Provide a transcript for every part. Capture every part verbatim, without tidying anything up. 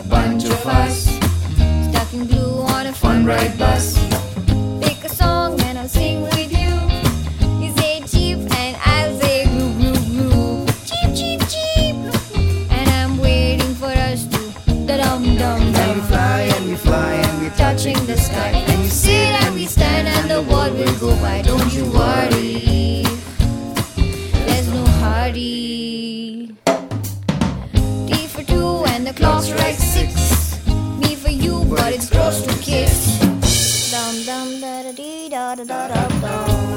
a bunch of us stuck in glue on a fun ride bus. Pick a song and I'll sing with you. You say cheap and I'll say glue, glue, glue. Cheap, cheap, cheap. And I'm waiting for us to da-dum, dum, And we dum. fly and we fly and we're touching the sky. And you sit and we stand and the world will go by. Don't you worry, there's no hurry. T for two and the clock strikes six. B for you, but it's close to kiss. Dum dum da da dee da da da dum dum.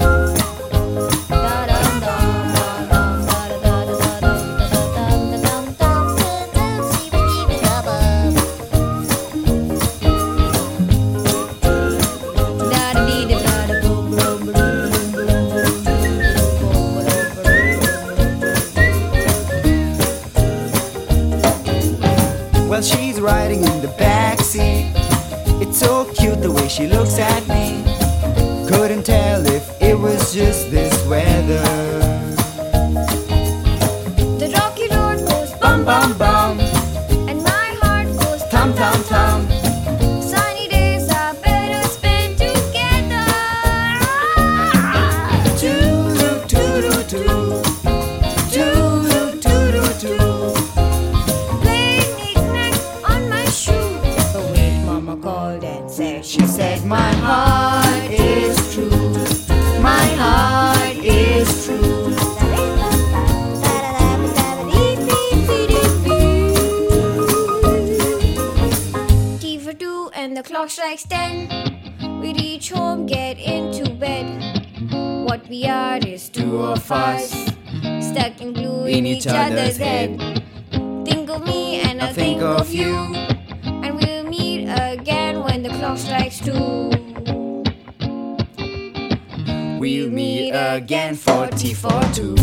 Da dum dum dum dum da da da da dum da dum dum dum dum. See we keep it up. Da da dee da da da boom boom boom boom. Well, she's riding in the backseat. It's so cute the way she looks at me. Couldn't tell if it was just this weather. The rocky road goes Bum bum bum, and my heart goes tum tum tum. Sunny days are better spent together. Toodle toodle toodle, toodle toodle toodle. Playing knick-knack on my shoe. But wait, Mama called and said, She said, my heart is true. My heart is true. T for two and the clock strikes ten. We reach home, get into bed. What we are is two of us, stuck in glue in each other's head. Think of me and I'll think of you, and we'll meet again when the clock strikes two. We'll meet again for T for two.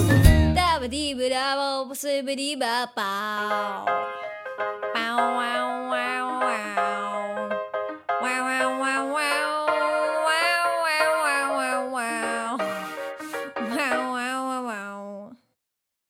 Bow, bow, bow, bow.